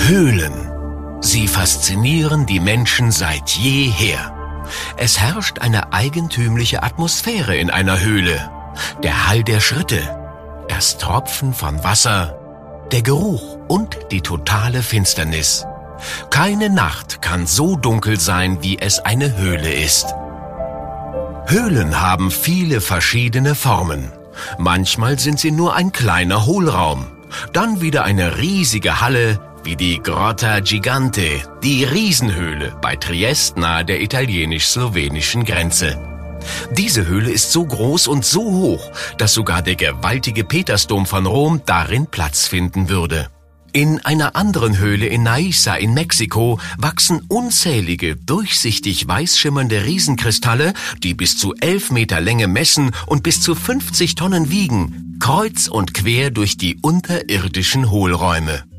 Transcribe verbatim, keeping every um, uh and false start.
Höhlen. Sie faszinieren die Menschen seit jeher. Es herrscht eine eigentümliche Atmosphäre in einer Höhle. Der Hall der Schritte, das Tropfen von Wasser, der Geruch und die totale Finsternis. Keine Nacht kann so dunkel sein, wie es eine Höhle ist. Höhlen haben viele verschiedene Formen. Manchmal sind sie nur ein kleiner Hohlraum, dann wieder eine riesige Halle, wie die Grotta Gigante, die Riesenhöhle bei Triest nahe der italienisch-slowenischen Grenze. Diese Höhle ist so groß und so hoch, dass sogar der gewaltige Petersdom von Rom darin Platz finden würde. In einer anderen Höhle in Neißa in Mexiko wachsen unzählige, durchsichtig weiß schimmernde Riesenkristalle, die bis zu elf Meter Länge messen und bis zu fünfzig Tonnen wiegen, kreuz und quer durch die unterirdischen Hohlräume.